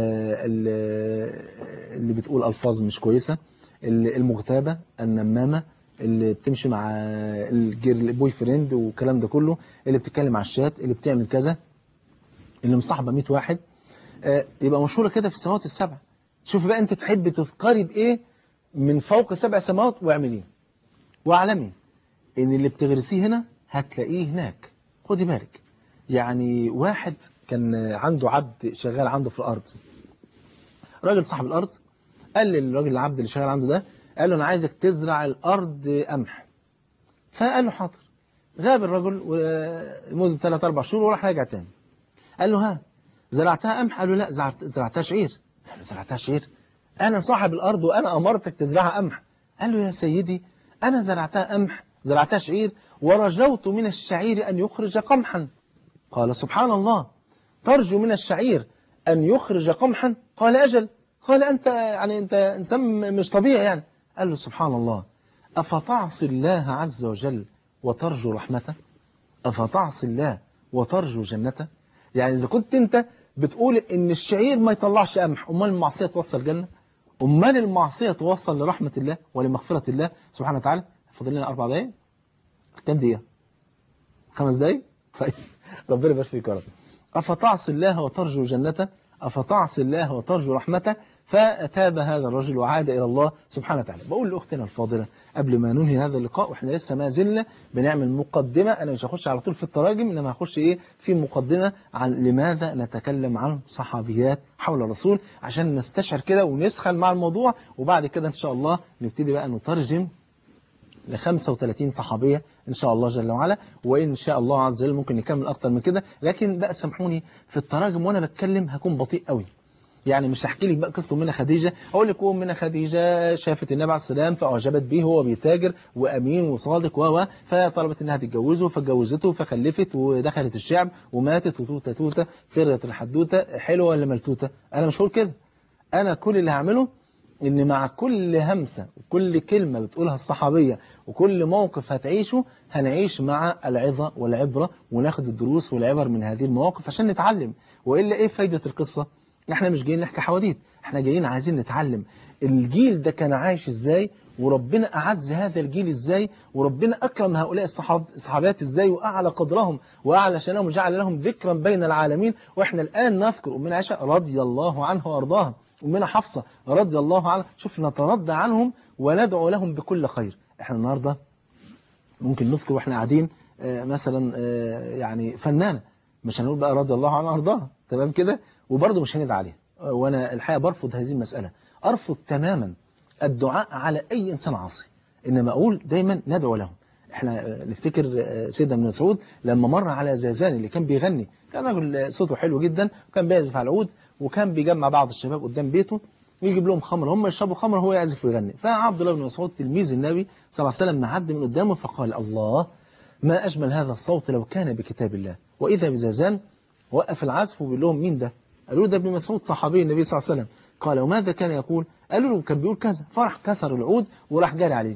Speaker 2: اللي بتقول الفاظ مش كويسة، المغتابة النمامة اللي بتمشي مع البوي فريند والكلام ده كله، اللي بتتكلم على الشات، اللي بتعمل كذا، اللي مصاحبه مية واحد، آه يبقى مشهورة كده في السماوات السبع. شوف بقى انت تحب تذكري بايه من فوق سبع سماوات واعمليه، واعلمي ان اللي بتغرسيه هنا هتلاقيه هناك. خدي بالك، يعني واحد كان عنده عبد شغال عنده في الارض، راجل صاحب الارض قال للراجل العبد اللي شغال عنده ده، قال له انا عايزك تزرع الارض قمح. فقال له حاضر. غاب الرجل لمدة ثلاث أربع شهور وراح راجع تاني. قال له ها زرعتها قمح؟ قال له لا زرعت زرعتها شعير. قال له زرعتها شعير؟ أنا صاحب الأرض وأنا أمرتك تزرعها قمح. قال له يا سيدي أنا زرعتها قمح زرعتها شعير ورجوت من الشعير أن يخرج قمحا. قال سبحان الله، ترجو من الشعير أن يخرج قمحا؟ قال أجل. قال أنت يعني أنت إنسان مش طبيعي يعني. قال له سبحان الله، أفتعصي الله عز وجل وترجو رحمته؟ أفتعصي الله وترجو جنته؟ يعني إذا كنت أنت بتقول إن الشعير ما يطلعش قمح، أمال المعصية توصل جنة؟ أمال المعصية توصل لرحمة الله ولمغفرة الله سبحانه وتعالى؟ فاضل لنا أربع دقايق؟ كم دقيقة؟ خمس دقايق؟ طيب ربنا يبارك فيك يا رب. أفتعصي الله وترجو جنته؟ أفتعصي الله وترجو رحمته؟ فتاب هذا الرجل وعاد إلى الله سبحانه وتعالى. بقول لأختنا الفاضلة قبل ما ننهي هذا اللقاء، وإحنا لسه ما زلنا بنعمل مقدمة، أنا مش هخش على طول في التراجم، إنما هخش إيه في مقدمة عن لماذا نتكلم عن صحابيات حول الرسول، عشان نستشعر كده ونسخن مع الموضوع، وبعد كده إن شاء الله نبتدي بقى نترجم ل خمسة وثلاثين صحابية إن شاء الله جل وعلا، وإن شاء الله عز وجل ممكن نكمل أكتر من كده، لكن بقى سامحوني في التراجم وأنا بتكلم هكون بطيء قوي. يعني مش هحكي لك بقى قصة أمنا خديجة، أقول لك أمنا خديجة شافت النبي عليه السلام فأعجبت به، هو بيتاجر وأمين وصادق و فطلبت إنها تتجوزه فاتجوزته فخلفت ودخلت الشعب وماتت وتوتة توتة فرت الحدوتة. حلوة ولا ملتوتة؟ أنا مش هقول كده. أنا كل اللي هعمله إن مع كل همسة وكل كلمة بتقولها الصحابية وكل موقف هتعيشه هنعيش مع العظة والعبرة وناخد الدروس والعبر من هذه المواقف عشان نتعلم. وإلا إيه فايدة القصة؟ احنا مش جايين نحكي حواديت، احنا جايين عايزين نتعلم الجيل ده كان عايش ازاي، وربنا أعز هذا الجيل ازاي، وربنا أكرم هؤلاء الصحاب الصحابات ازاي، وأعلى قدرهم وأعلى شأنهم وجعل لهم ذكرا بين العالمين. واحنا الآن نذكر أمنا عائشة رضي الله عنها وأرضاها، أمنا حفصة رضي الله عنها، شوف نترضى عنهم وندعو لهم بكل خير. احنا النهاردة ممكن نذكر واحنا قاعدين اه مثلا اه يعني فنانة، مش هنقول بقى رضي الله عنها وأرضاها، تمام كده، وبرضه مش هندعي عليها. وانا الحقيقه برفض هذه المساله، ارفض تماما الدعاء على اي انسان عاصي، انما اقول دايما ندعو لهم. احنا نفتكر سيدنا ابن مسعود لما مر على زازان اللي كان بيغني، كان رجل صوته حلو جدا وكان بيعزف على العود، وكان بيجمع بعض الشباب قدام بيته ويجيب لهم خمر، هم يشربوا خمر وهو يعزف ويغني. فعبد الله بن مسعود تلميذ النبي صلى الله عليه وسلم معدي من قدامه فقال الله ما اجمل هذا الصوت لو كان بكتاب الله. واذا بزازان وقف العزف وبيقول لهم مين ده؟ قالوا ده ابن مسعود صحابي النبي صلى الله عليه وسلم. قال وماذا كان يقول؟ قالوا له كان بيقول كذا. فرح كسر العود وراح جاري عليه.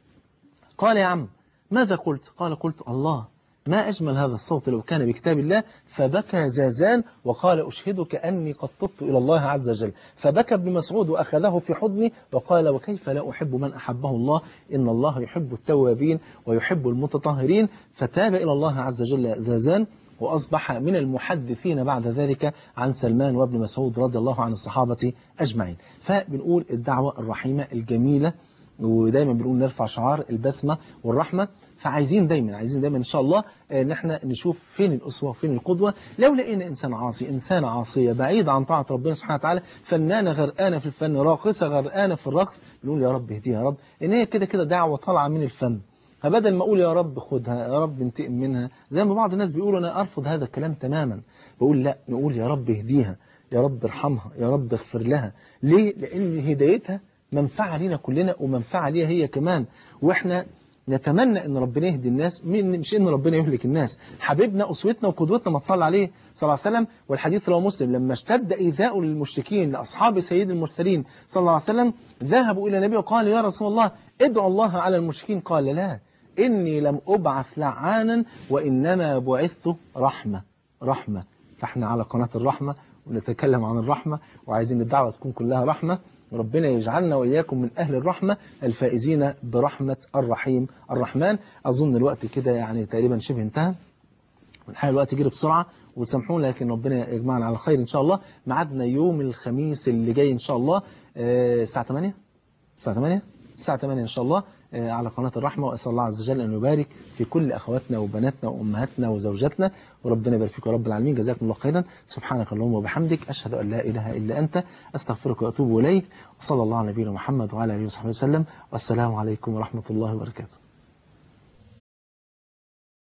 Speaker 2: قال يا عم ماذا قلت؟ قال قلت الله ما أجمل هذا الصوت لو كان بكتاب الله. فبكى زازان وقال أشهدك أني قد تبت إلى الله عز وجل. فبكى ابن مسعود وأخذه في حضني وقال وكيف لا أحب من أحبه الله، إن الله يحب التوابين ويحب المتطهرين. فتاب إلى الله عز وجل زازان وأصبح من المحدثين بعد ذلك عن سلمان وابن مسعود رضي الله عن الصحابة أجمعين. فبنقول الدعوة الرحيمة الجميلة، ودايما بنقول نرفع شعار البسمة والرحمة. فعايزين دايما عايزين دايما إن شاء الله إن احنا نشوف فين الأسوة وفين القدوة. لو لقينا إنسان عاصي، إنسانة عاصية بعيدة عن طاعة ربنا سبحانه وتعالى، فنانة غرقانة في الفن، راقصة غرقانة في الرقص، نقول يا رب اهديها يا رب، إن هي كده كده دعوة طالعة من الفم. فبدل ما أقول يا رب خدها، يا رب انتقم منها، زي ما بعض الناس بيقولوا، أنا أرفض هذا الكلام تماما. بقول لا، نقول يا رب اهديها، يا رب ارحمها، يا رب اغفر لها. ليه؟ لأن هدايتها منفعة لنا كلنا ومنفعة ليها هي كمان. وإحنا نتمنى ان ربنا يهدي الناس، مش ان ربنا يهلك الناس. حبيبنا اسوتنا وقدوتنا ما تصلى عليه صلى الله عليه وسلم. والحديث رواه مسلم لما اشتد ايذاء للمشركين لاصحاب سيد المرسلين صلى الله عليه وسلم، ذهبوا الى النبي وقال يا رسول الله ادعوا الله على المشركين. قال لا، اني لم ابعث لعانا وانما بعثت رحمه رحمه. فاحنا على قناه الرحمه ونتكلم عن الرحمه، وعايزين الدعوه تكون كلها رحمه. وربنا يجعلنا وإياكم من أهل الرحمة الفائزين برحمة الرحيم الرحمن. أظن الوقت كده يعني تقريبا شبه انتهى، والحقيقة الوقت يجري بسرعة وتسامحونا، لكن ربنا يجمعنا على خير إن شاء الله. ميعادنا يوم الخميس اللي جاي إن شاء الله الساعة ثمانية الساعة ثمانية الساعة ثمانية إن شاء الله على قناة الرحمة. وأسأل الله عز وجل أن يبارك في كل أخواتنا وبناتنا وأمهاتنا وزوجاتنا، وربنا يبارك فيكم رب العالمين. جزاكم الله خيرا. سبحانك اللهم وبحمدك، أشهد أن لا إله إلا أنت، أستغفرك وأتوب إليك. وصلى الله على نبينا محمد وعلى آله وصحبه وسلم. والسلام عليكم ورحمة الله وبركاته.